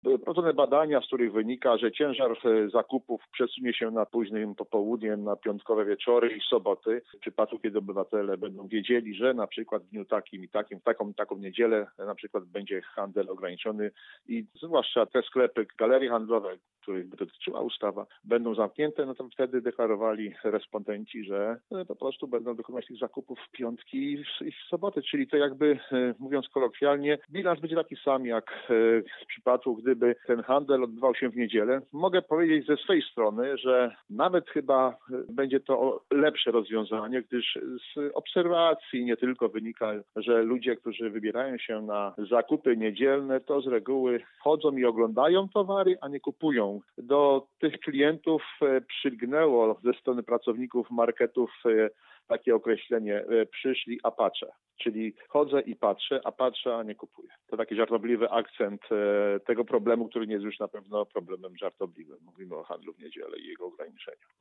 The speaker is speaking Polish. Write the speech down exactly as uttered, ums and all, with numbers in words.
Były prowadzone badania, z których wynika, że ciężar zakupów przesunie się na późnym popołudniem, na piątkowe wieczory i soboty. W przypadku, kiedy obywatele będą wiedzieli, że na przykład w dniu takim i takim, w taką taką niedzielę na przykład będzie handel ograniczony i zwłaszcza te sklepy, galerie handlowe, których by dotyczyła ustawa, będą zamknięte, no to wtedy deklarowali respondenci, że po prostu będą dokonywać tych zakupów w piątki i w, i w soboty, czyli to jakby, mówiąc kolokwialnie, bilans będzie taki sam jak w przypadku, gdyby ten handel odbywał się w niedzielę. Mogę powiedzieć ze swojej strony, że nawet chyba będzie to lepsze rozwiązanie, gdyż z obserwacji nie tylko wynika, że ludzie, którzy wybierają się na zakupy niedzielne, to z reguły chodzą i oglądają towary, a nie kupują. Do tych klientów przylgnęło ze strony pracowników marketów takie określenie: przyszli, a patrzę. Czyli chodzę i patrzę, a patrzę, a nie kupuję. To taki żartobliwy akcent tego problemu, który nie jest już na pewno problemem żartobliwym. Mówimy o handlu w niedzielę i jego ograniczeniu.